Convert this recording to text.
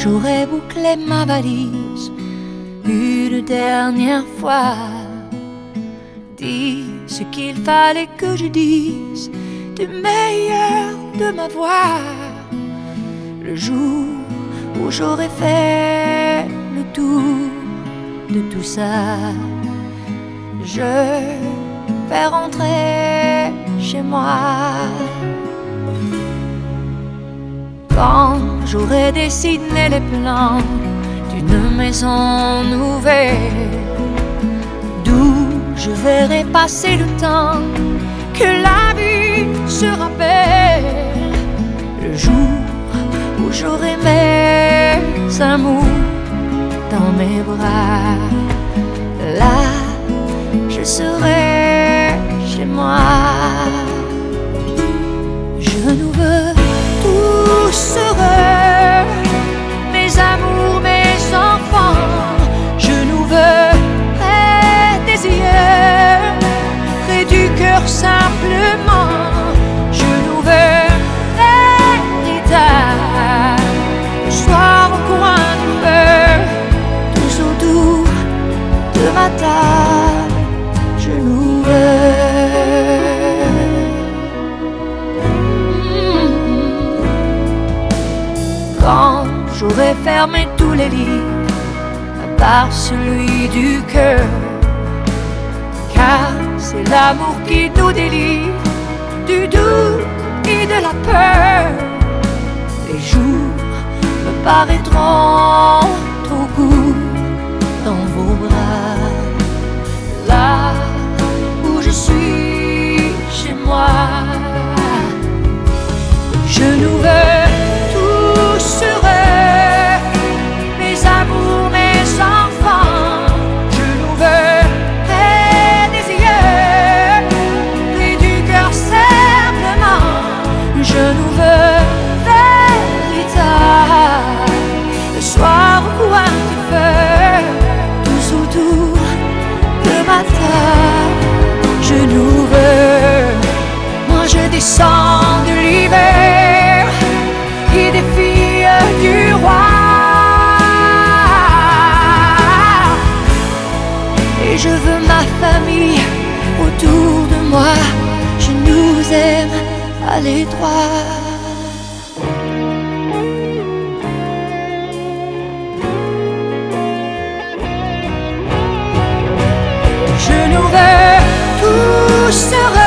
j'aurais bouclé ma valise une dernière fois. Dis ce qu'il fallait que je dise du meilleur de ma voix. Le jour où j'aurais fait le tour de tout ça, je vais rentrer chez moi. Quand j'aurai dessiné les plans d'une maison nouvelle, d'où je verrai passer le temps, que la vie se rappelle. Le jour où j'aurai mes amours dans mes bras, là je serai chez moi. Je nous veux tous heureux, mes amours, mes enfants. Je nous veux près des yeux, près du cœur simplement. Je nous veux véritable, le soir au coin du feu, tous autour de ma table. Je nous veux. Quand j'aurai fermé tous les livres, à part celui du cœur, car c'est l'amour qui nous délivre du doute et de la peur. Les jours me paraîtront trop courts dans vos bras, là où je suis chez moi. Je nous veux tous heureux, mes amours, mes enfants. Je nous veux près des yeux, près du cœur simplement. Je nous veux véritable, le soir au coin du feu, tous autour de ma table. Je nous veux, moi je descends de l'hiver et des filles du roi, et je veux ma famille autour de moi. Je nous aime à l'étroit. Je nous veux tous heureux,